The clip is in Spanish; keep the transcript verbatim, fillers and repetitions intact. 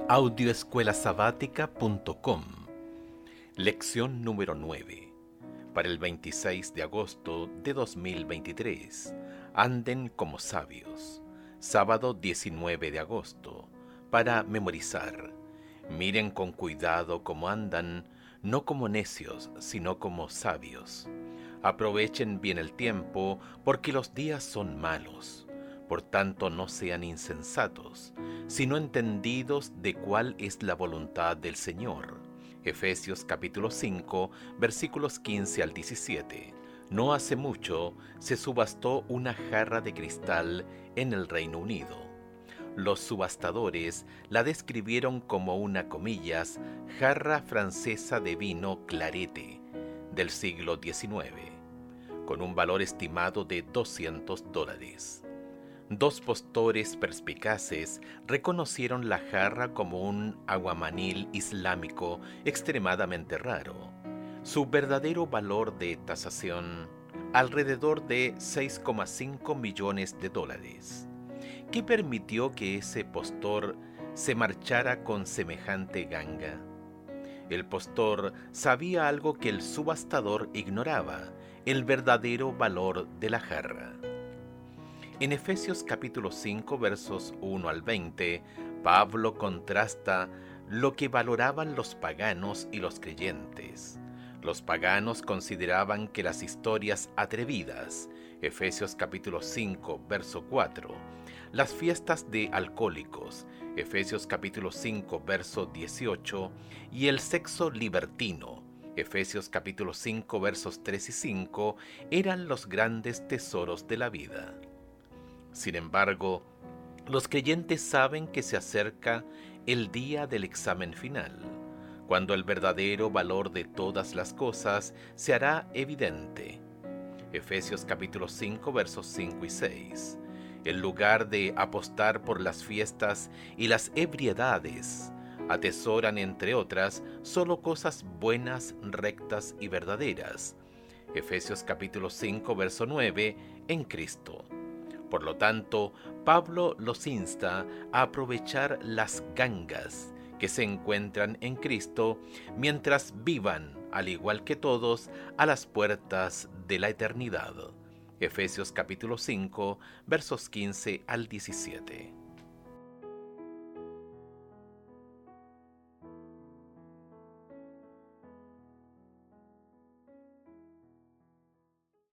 audioescuelasabática punto com. Lección número nueve. Para el veintiséis de agosto de dos mil veintitrés. Anden como sabios. Sábado diecinueve de agosto. Para memorizar. Miren con cuidado cómo andan, no como necios, sino como sabios. Aprovechen bien el tiempo, porque los días son malos. Por tanto, no sean insensatos, sino entendidos de cuál es la voluntad del Señor. Efesios capítulo cinco, versículos quince al diecisiete. No hace mucho se subastó una jarra de cristal en el Reino Unido. Los subastadores la describieron como una, comillas, jarra francesa de vino clarete del siglo diecinueve, con un valor estimado de doscientos dólares. Dos postores perspicaces reconocieron la jarra como un aguamanil islámico extremadamente raro. Su verdadero valor de tasación, alrededor de seis coma cinco millones de dólares. ¿Qué permitió que ese postor se marchara con semejante ganga? El postor sabía algo que el subastador ignoraba: el verdadero valor de la jarra. En Efesios capítulo cinco, versos uno al veinte, Pablo contrasta lo que valoraban los paganos y los creyentes. Los paganos consideraban que las historias atrevidas, Efesios capítulo cinco, verso cuatro, las fiestas de alcohólicos, Efesios capítulo cinco, verso dieciocho, y el sexo libertino, Efesios capítulo cinco, versos tres y cinco, eran los grandes tesoros de la vida. Sin embargo, los creyentes saben que se acerca el día del examen final, cuando el verdadero valor de todas las cosas se hará evidente. Efesios capítulo cinco, versos cinco y seis. En lugar de apostar por las fiestas y las ebriedades, atesoran, entre otras, solo cosas buenas, rectas y verdaderas. Efesios capítulo cinco, verso nueve, en Cristo. Por lo tanto, Pablo los insta a aprovechar las gangas que se encuentran en Cristo mientras vivan, al igual que todos, a las puertas de la eternidad. Efesios capítulo cinco, versos quince al diecisiete.